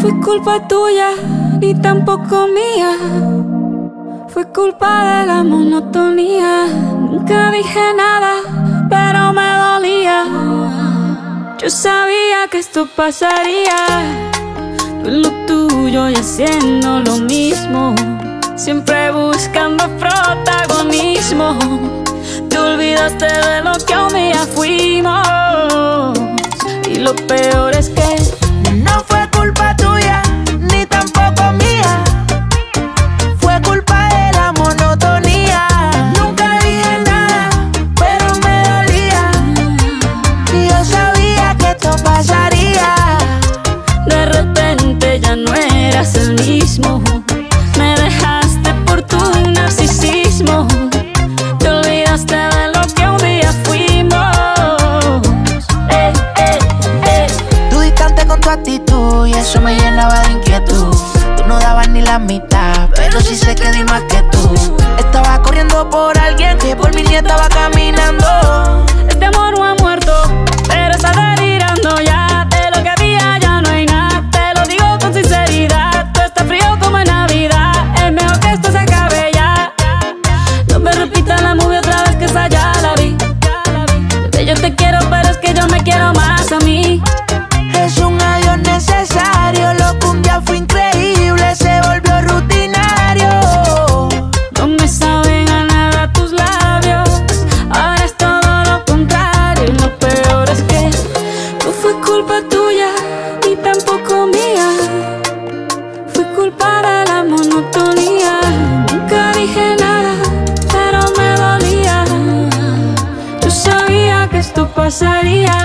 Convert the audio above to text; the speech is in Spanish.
fue culpa tuya, ni tampoco mía. Fue culpa de la monotonía. Nunca dije nada, pero me dolía. Yo sabía que esto pasaría. Tú en lo tuyo y haciendo lo mismo, siempre buscando protagonismo. Te olvidaste de lo que un día fuimos. Y lo peor es que no fue culpa tuya, ni tampoco mía. Fue culpa de la monotonía. Nunca dije nada, pero me dolía. Y yo sabía que esto pasaría. de repente ya no eras el mismo. Me dejaste por tu narcisismo. Te olvidaste de lo que un día fuimos. Tú distante con tu actitud y eso me llenaba de inquietud. Tú no dabas ni la mitad, pero sí sé que di más que tú. Estaba corriendo por alguien que por mí ni estaba caminando. Este amor no ha muerto, pero está delirando ya. De lo que había ya no hay nada. Te lo digo con sinceridad. Tú estás frío como en Navidad. Es mejor que esto se acabe ya. No me repitas la movie otra vez, que esa ya la vi. Bebé, yo te quiero, pero es que yo me quiero más a mí. Es un adiós necesario. Lo que un día fue increíble se volvió rutinario. No me saben a nada tus labios. Ahora es todo lo contrario. Y lo peor es que no fue culpa tuya, ni tampoco mía. Fue culpa de la monotonía. Nunca dije nada, pero me dolía. Yo sabía que esto pasaría.